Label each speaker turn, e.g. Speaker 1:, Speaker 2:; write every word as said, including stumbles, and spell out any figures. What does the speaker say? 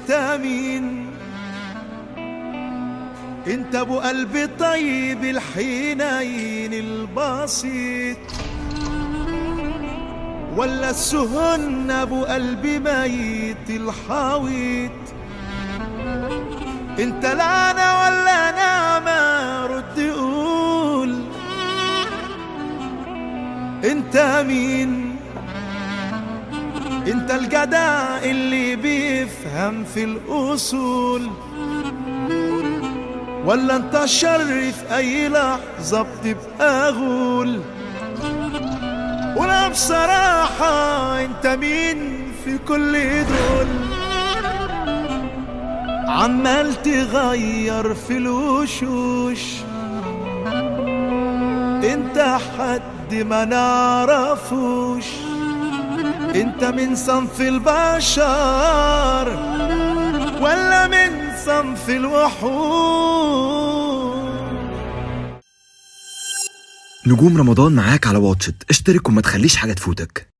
Speaker 1: انت مين؟ انت ابو قلب طيب الحنين البسيط، ولا السهن ابو قلب ميت الحويط؟ انت لعنة ولا نعمة؟ رد قول انت مين؟ انت الجدع اللي بيفهم في الاصول، ولا انت الشر في اي لحظة بتبقى غول؟ ولا بصراحة انت مين في كل دول؟ عمال تغير في الوشوش، انت حد ما نعرفوش؟ انت من صنف البشر ولا من صنف الوحوش؟
Speaker 2: نجوم رمضان معاك على واتشت، اشترك وما تخليش حاجة تفوتك.